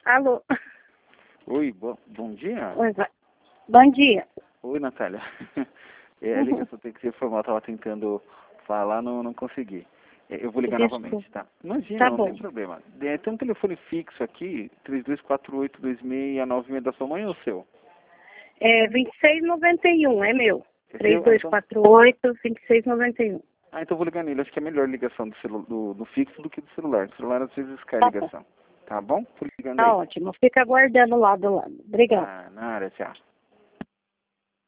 Alô? Oi, bom dia. Oi, bom dia. Oi, Natália. A ligação tem que ser formal, eu estava tentando falar, não consegui. Eu vou ligar Desculpa. novamente, tá? Imagina, Tá não bom. tem problema. Tem um telefone fixo aqui, 32482696, da sua mãe ou o seu? É 2691, é meu. É seu? Ah, então... 3248-2691. então eu vou ligar nele. Acho que é melhor ligação do fixo do que do celular. O celular às vezes cai a Tá bom. ligação. Tá bom? Vou ligando Tá aí. ótimo. Fica aguardando lá do lado. Obrigada. Na área, tchau.